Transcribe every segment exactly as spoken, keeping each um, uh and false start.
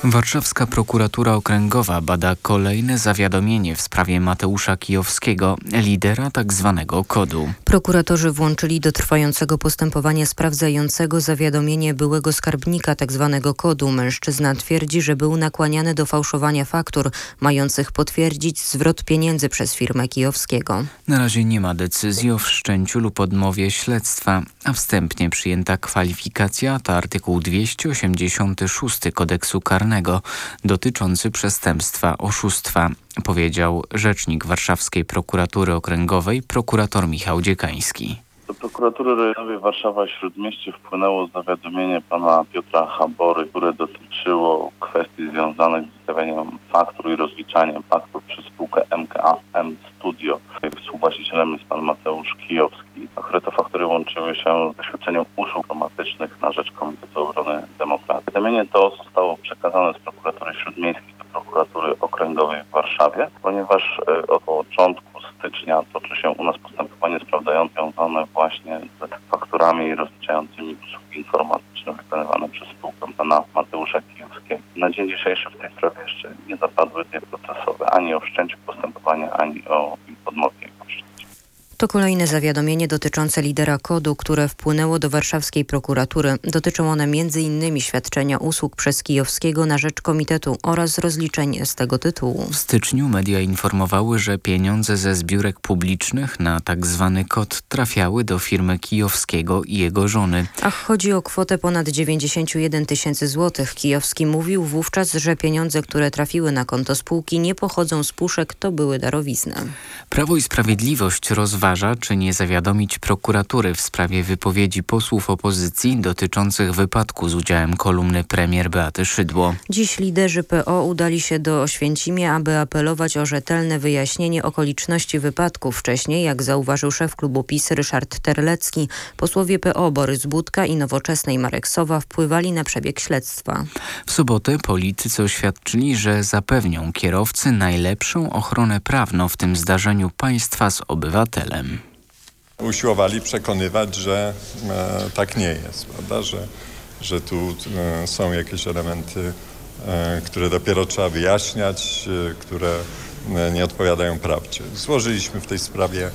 Warszawska Prokuratura Okręgowa bada kolejne zawiadomienie w sprawie Mateusza Kijowskiego, lidera tzw. kodu. Prokuratorzy włączyli do trwającego postępowania sprawdzającego zawiadomienie byłego skarbnika tzw. kodu. Mężczyzna twierdzi, że był nakłaniany do fałszowania faktur, mających potwierdzić zwrot pieniędzy przez firmę Kijowskiego. Na razie nie ma decyzji o wszczęciu lub odmowie śledztwa, a wstępnie przyjęta kwalifikacja to artykuł dwieście osiemdziesiąty szósty Kodeksu Karnego dotyczący przestępstwa oszustwa, powiedział rzecznik Warszawskiej Prokuratury Okręgowej prokurator Michał Dziekański. Do Prokuratury Rejonowej Warszawa-Śródmieście wpłynęło zawiadomienie pana Piotra Habory, które dotyczyło kwestii związanych z wystawianiem faktur i rozliczaniem faktur przez spółkę M K A M Studio. Współwłaścicielem jest pan Mateusz Kijowski, a które to faktury łączyły się z świadczeniem usług informatycznych na rzecz Komitetu Obrony Demokracji. Zawiadomienie to zostało przekazane z Prokuratury Śródmiejskiej do Prokuratury Okręgowej w Warszawie, ponieważ od początku stycznia toczy się u nas postępowanie sprawdzające związane właśnie z fakturami rozliczającymi usługi informatyczne wykonywane przez spółkę pana Mateusza Kijowskiego. Na dzień dzisiejszy w tej sprawie jeszcze nie zapadły dwie procesowe, ani o wszczęciu postępowania, ani o odmowie jego wszczęcia. To kolejne zawiadomienie dotyczące lidera kodu, które wpłynęło do warszawskiej prokuratury. Dotyczą one między innymi świadczenia usług przez Kijowskiego na rzecz komitetu oraz rozliczeń z tego tytułu. W styczniu media informowały, że pieniądze ze zbiórek publicznych na tzw. kod trafiały do firmy Kijowskiego i jego żony. Ach, chodzi o kwotę ponad dziewięćdziesiąt jeden tysięcy złotych. Kijowski mówił wówczas, że pieniądze, które trafiły na konto spółki, nie pochodzą z puszek, to były darowizny. Prawo i Sprawiedliwość rozważa, czy nie zawiadomić prokuratury w sprawie wypowiedzi posłów opozycji dotyczących wypadku z udziałem kolumny premier Beaty Szydło. Dziś liderzy P O udali się do Oświęcimia, aby apelować o rzetelne wyjaśnienie okoliczności wypadku. Wcześniej, jak zauważył szef klubu PiS Ryszard Terlecki, posłowie P O Borys Budka i Nowoczesnej Marek Sowa wpływali na przebieg śledztwa. W sobotę politycy oświadczyli, że zapewnią kierowcy najlepszą ochronę prawną w tym zdarzeniu państwa z obywatelem. Usiłowali przekonywać, że e, tak nie jest, prawda? Że, że tu e, są jakieś elementy, e, które dopiero trzeba wyjaśniać, e, które e, nie odpowiadają prawdzie. Złożyliśmy w tej sprawie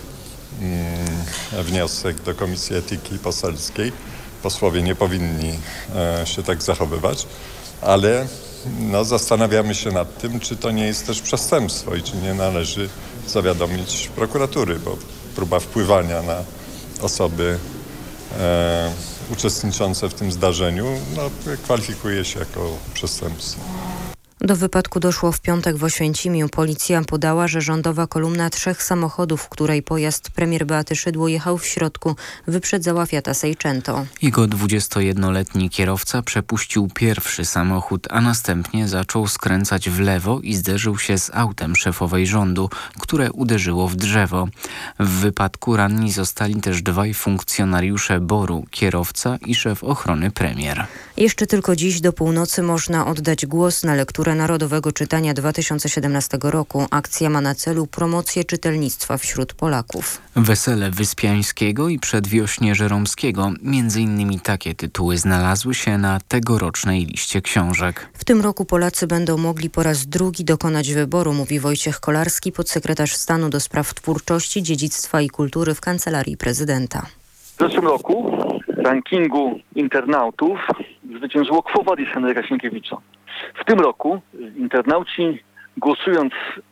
mm, wniosek do Komisji Etyki Poselskiej. Posłowie nie powinni e, się tak zachowywać, ale no, zastanawiamy się nad tym, czy to nie jest też przestępstwo i czy nie należy zawiadomić prokuratury, bo próba wpływania na osoby e, uczestniczące w tym zdarzeniu no, kwalifikuje się jako przestępstwo. Do wypadku doszło w piątek w Oświęcimiu. Policja podała, że rządowa kolumna trzech samochodów, w której pojazd premier Beaty Szydło jechał w środku, wyprzedzała Fiata Seicento. Jego dwudziestojednoletni kierowca przepuścił pierwszy samochód, a następnie zaczął skręcać w lewo i zderzył się z autem szefowej rządu, które uderzyło w drzewo. W wypadku ranni zostali też dwaj funkcjonariusze BOR-u, kierowca i szef ochrony premier. Jeszcze tylko dziś do północy można oddać głos na lekturę Narodowego Czytania dwa tysiące siedemnastego roku. Akcja ma na celu promocję czytelnictwa wśród Polaków. Wesele Wyspiańskiego i Przedwiośnie Żeromskiego. Między innymi takie tytuły znalazły się na tegorocznej liście książek. W tym roku Polacy będą mogli po raz drugi dokonać wyboru, mówi Wojciech Kolarski, podsekretarz stanu do spraw twórczości, dziedzictwa i kultury w Kancelarii Prezydenta. W zeszłym roku w rankingu internautów zwyciężyło Quo Vadis Henryka Sienkiewicza. W tym roku internauci, głosując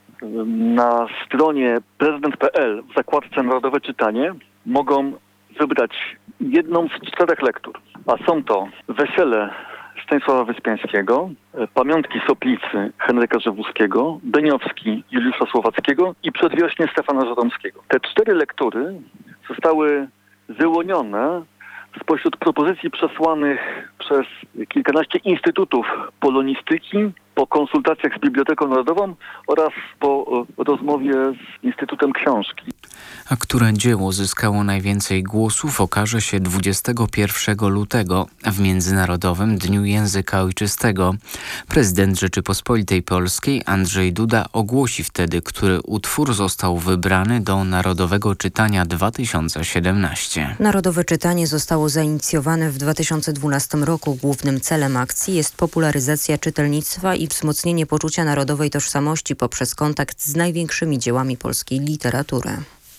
na stronie prezydent kropka p l w zakładce Narodowe Czytanie, mogą wybrać jedną z czterech lektur. A są to Wesele Stanisława Wyspiańskiego, Pamiątki Soplicy Henryka Rzewuskiego, Beniowski Juliusza Słowackiego i Przedwiośnie Stefana Żeromskiego. Te cztery lektury zostały wyłonione spośród propozycji przesłanych przez kilkanaście instytutów polonistyki po konsultacjach z Biblioteką Narodową oraz po rozmowie z Instytutem Książki. A które dzieło zyskało najwięcej głosów, okaże się dwudziestego pierwszego lutego w Międzynarodowym Dniu Języka Ojczystego. Prezydent Rzeczypospolitej Polskiej Andrzej Duda ogłosi wtedy, który utwór został wybrany do Narodowego Czytania dwa tysiące siedemnaście. Narodowe Czytanie zostało zainicjowane w dwa tysiące dwunastym roku. Głównym celem akcji jest popularyzacja czytelnictwa i wzmocnienie poczucia narodowej tożsamości poprzez kontakt z największymi dziełami polskiej literatury.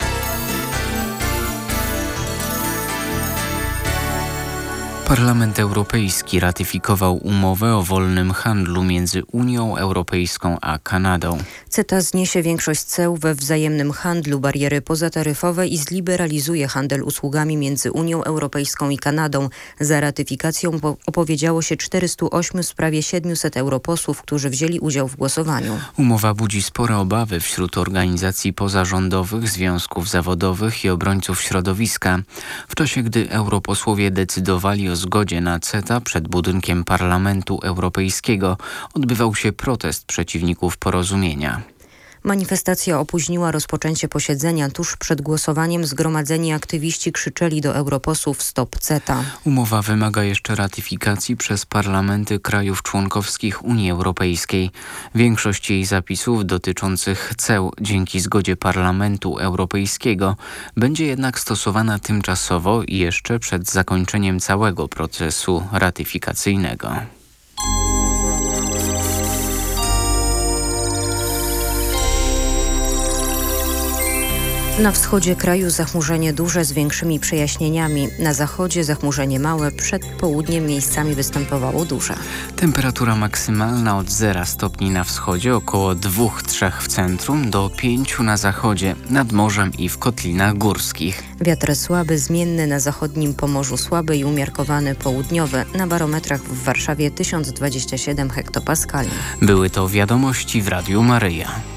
Parlament Europejski ratyfikował umowę o wolnym handlu między Unią Europejską a Kanadą. CETA zniesie większość ceł we wzajemnym handlu, bariery pozataryfowe i zliberalizuje handel usługami między Unią Europejską i Kanadą. Za ratyfikacją opowiedziało się czterystu ośmiu z prawie siedmiuset europosłów, którzy wzięli udział w głosowaniu. Umowa budzi spore obawy wśród organizacji pozarządowych, związków zawodowych i obrońców środowiska. W czasie, gdy europosłowie decydowali o zgodzie na CETA przed budynkiem Parlamentu Europejskiego, odbywał się protest przeciwników porozumienia. Manifestacja opóźniła rozpoczęcie posiedzenia. Tuż przed głosowaniem zgromadzeni aktywiści krzyczeli do europosłów stop CETA. Umowa wymaga jeszcze ratyfikacji przez parlamenty krajów członkowskich Unii Europejskiej. Większość jej zapisów dotyczących ceł dzięki zgodzie Parlamentu Europejskiego będzie jednak stosowana tymczasowo i jeszcze przed zakończeniem całego procesu ratyfikacyjnego. Na wschodzie kraju zachmurzenie duże z większymi przejaśnieniami. Na zachodzie zachmurzenie małe, przed południem miejscami występowało duże. Temperatura maksymalna od zera stopni na wschodzie, około dwa trzy w centrum, do pięciu na zachodzie, nad morzem i w kotlinach górskich. Wiatr słaby, zmienny na zachodnim Pomorzu, słaby i umiarkowany południowy. Na barometrach w Warszawie tysiąc dwadzieścia siedem hektopaskali. Były to wiadomości w Radiu Maryja.